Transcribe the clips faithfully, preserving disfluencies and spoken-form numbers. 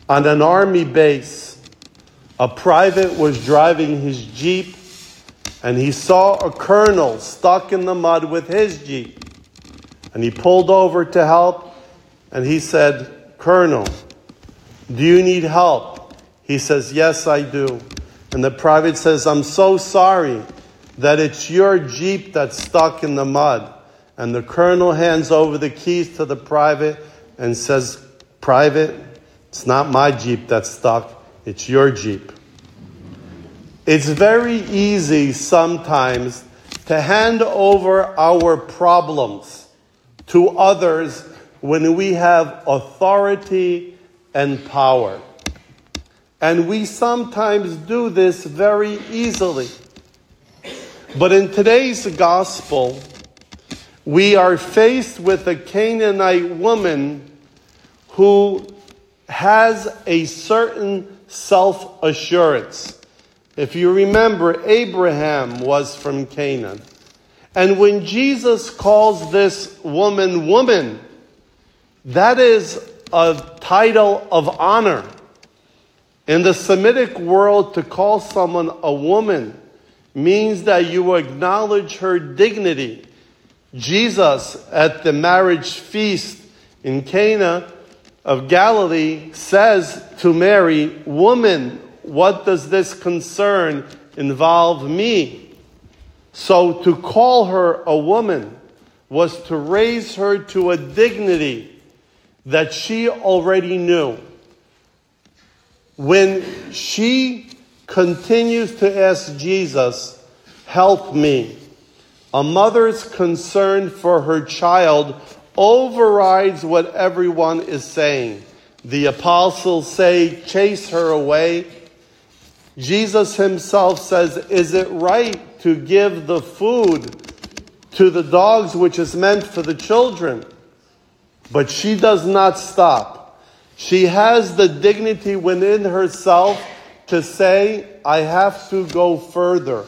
On an army base, a private was driving his Jeep, and he saw a colonel stuck in the mud with his Jeep. And he pulled over to help, and he said, "Colonel, do you need help?" He says, "Yes, I do." And the private says, "I'm so sorry that it's your Jeep that's stuck in the mud." And the colonel hands over the keys to the private and says, "Private, it's not my Jeep that's stuck, it's your Jeep." It's very easy sometimes to hand over our problems to others when we have authority and power. And we sometimes do this very easily. But in today's gospel, we are faced with a Canaanite woman who has a certain self-assurance. If you remember, Abraham was from Canaan. And when Jesus calls this woman woman, that is a title of honor. In the Semitic world, to call someone a woman means that you acknowledge her dignity. Jesus, at the marriage feast in Cana of Galilee, says to Mary, "Woman, what does this concern involve me?" So to call her a woman was to raise her to a dignity that she already knew. When she continues to ask Jesus, "Help me," a mother's concern for her child overrides what everyone is saying. The apostles say, "Chase her away." Jesus himself says, "Is it right to give the food to the dogs which is meant for the children?" But she does not stop. She has the dignity within herself to say, "I have to go further."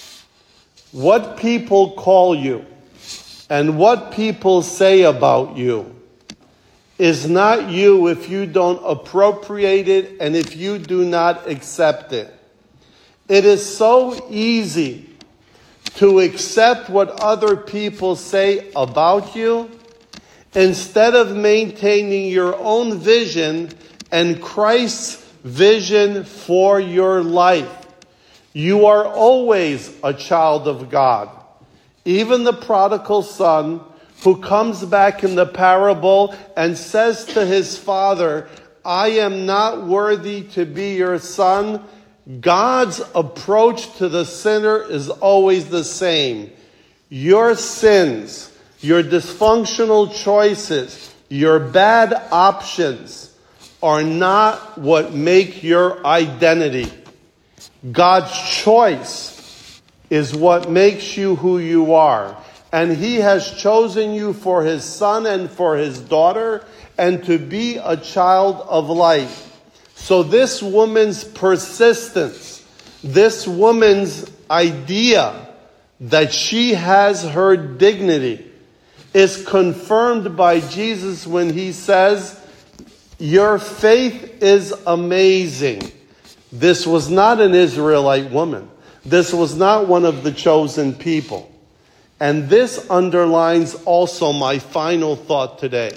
What people call you and what people say about you is not you if you don't appropriate it and if you do not accept it. It is so easy to accept what other people say about you instead of maintaining your own vision and Christ's vision for your life. You are always a child of God. Even the prodigal son who comes back in the parable and says to his father, "I am not worthy to be your son," God's approach to the sinner is always the same. Your sins, your dysfunctional choices, your bad options are not what make your identity. God's choice is what makes you who you are. And he has chosen you for his son and for his daughter and to be a child of light. So this woman's persistence, this woman's idea that she has her dignity is confirmed by Jesus when he says, "Your faith is amazing." This was not an Israelite woman. This was not one of the chosen people. And this underlines also my final thought today.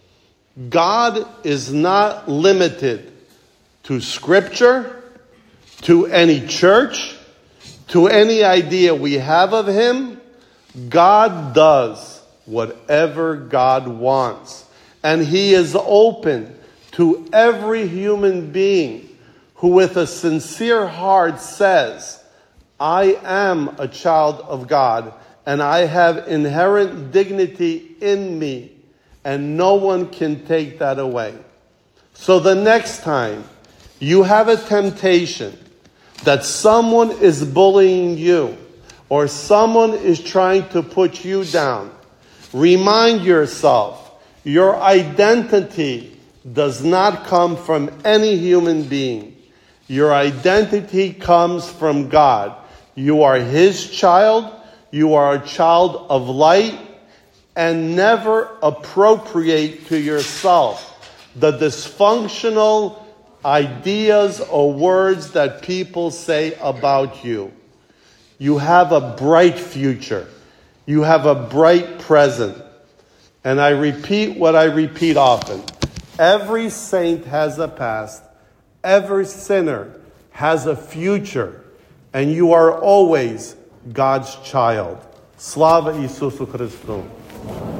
God is not limited to Scripture, to any church, to any idea we have of him. God does whatever God wants. And he is open to every human being who with a sincere heart says, "I am a child of God, and I have inherent dignity in me, and no one can take that away." So the next time you have a temptation that someone is bullying you, or someone is trying to put you down, remind yourself, your identity does not come from any human being. Your identity comes from God. You are his child. You are a child of light. And never appropriate to yourself the dysfunctional ideas or words that people say about you. You have a bright future. You have a bright present. And I repeat what I repeat often. Every saint has a past. Every sinner has a future. And you are always God's child. Slava Isusu Christu.